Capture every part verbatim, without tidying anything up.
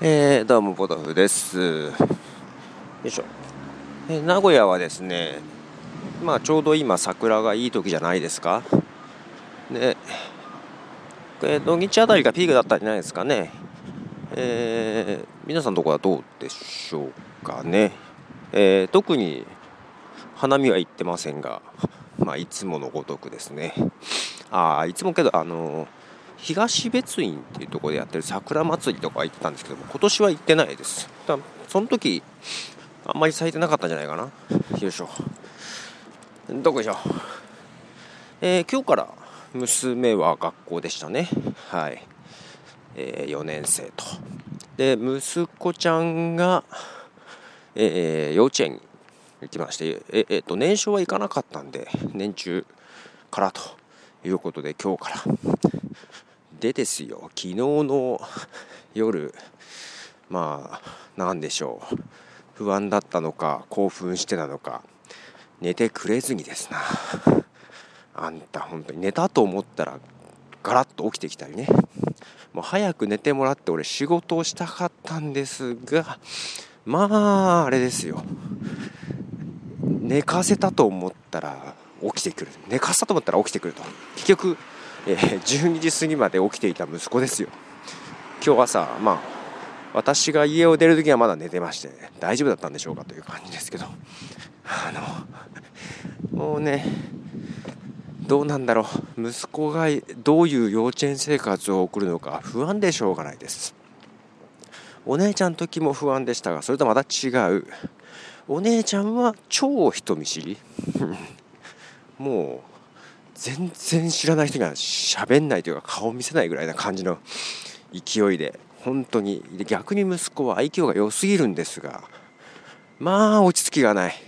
えー、どうもポトフです。よいしょ。えー名古屋はですね、まあちょうど今桜がいい時じゃないですか。で、えー土日あたりがピークだったんじゃないですかね。えー皆さんのところはどうでしょうかね。えー特に花見は行ってませんが、まあいつものごとくですね。ああ、いつもけど、あのー東別院っていうところでやってる桜祭りとかは行ってたんですけども、今年は行ってないです。だその時あんまり咲いてなかったんじゃないかな。よいしょ。どこでしょう。えー今日から娘は学校でしたね。はい。えーよねん生と。で、息子ちゃんが、えー幼稚園に行きまして、ええーと年少は行かなかったんで、年中からということで、今日からでですよ、昨日の夜、まあなんでしょう、不安だったのか興奮してなのか、寝てくれずにですな、あんた本当に寝たと思ったらガラッと起きてきたりね。もう早く寝てもらって俺仕事をしたかったんですが、まああれですよ、寝かせたと思ったら起きてくる、寝かせたと思ったら起きてくると、結局、えー、じゅうにじ過ぎまで起きていた息子ですよ。今日朝、まあ私が家を出るときはまだ寝てまして、ね、大丈夫だったんでしょうかという感じですけど、あのもうね、どうなんだろう、息子がどういう幼稚園生活を送るのか不安でしょうがないです。お姉ちゃんの時も不安でしたが、それとまた違う。お姉ちゃんは超人見知りもう全然知らない人が喋んないというか顔見せないぐらいな感じの勢いで、本当に。で、逆に息子は愛嬌が良すぎるんですが、まあ落ち着きがない。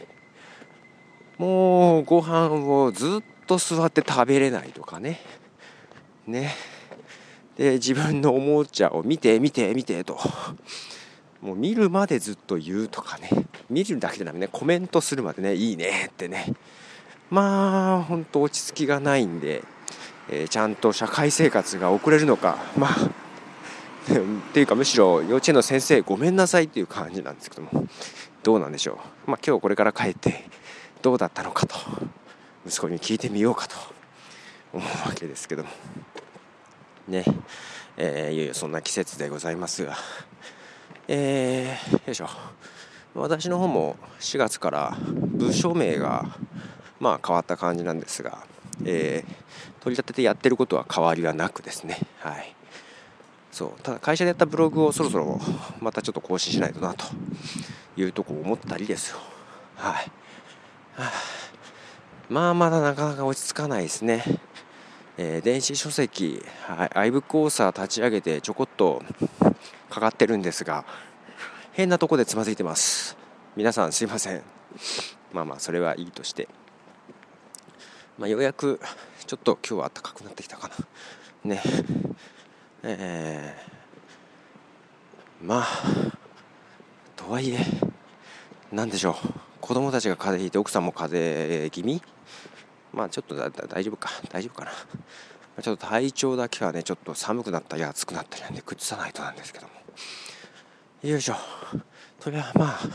もうご飯をずっと座って食べれないとかね。ね。で、自分のおもちゃを見て見て見てと、もう見るまでずっと言うとかね。見るだけじゃなくね、コメントするまでね、いいねってね。まあ本当落ち着きがないんで、えー、ちゃんと社会生活が送れるのか、まあっていうか、むしろ幼稚園の先生ごめんなさいっていう感じなんですけども、どうなんでしょう。まあ今日これから帰ってどうだったのかと息子に聞いてみようかと思うわけですけどもね。えー、いよいよそんな季節でございますが、えー、よいしょ。私の方もしがつから部署名がまあ変わった感じなんですが、えー、取り立ててやってることは変わりはなくですね。はい。そう、ただ会社でやったブログをそろそろまたちょっと更新しないとなというところを思ったりですよ。はい。はあ、まあまだなかなか落ち着かないですね。えー、電子書籍、はい、iBook オーサー立ち上げてちょこっとかかってるんですが、変なとこでつまずいてます。皆さんすいません。まあまあそれはいいとして、まあ、ようやくちょっと今日は暖かくなってきたかなね。えー、まあとはいえなんでしょう、子供たちが風邪ひいて奥さんも風邪気味、まあちょっとだだ大丈夫か大丈夫かな。ちょっと体調だけはね、ちょっと寒くなったり暑くなったりなんで崩さないとなんですけども、よいしょ。それはまあ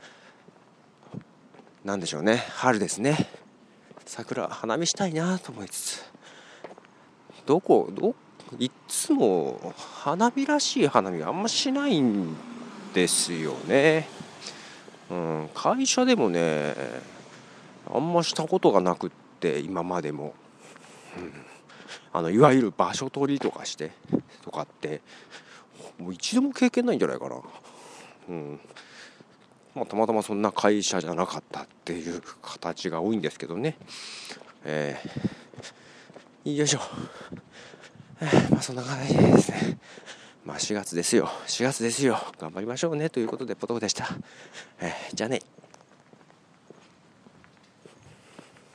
なんでしょうね、春ですね。桜花見したいなと思いつつ、どこどいつも花火らしい花見あんましないんですよね。うん、会社でもねあんましたことがなくって、今までも、うん、あのいわゆる場所取りとかしてとかってもう一度も経験ないんじゃないかな。うん、まあ、たまたまそんな会社じゃなかったっていう形が多いんですけどね。えー、よいしょ。えー、まあそんな感じですね。まあしがつですよしがつですよ、頑張りましょうねということでポトフでした。えー、じゃあね。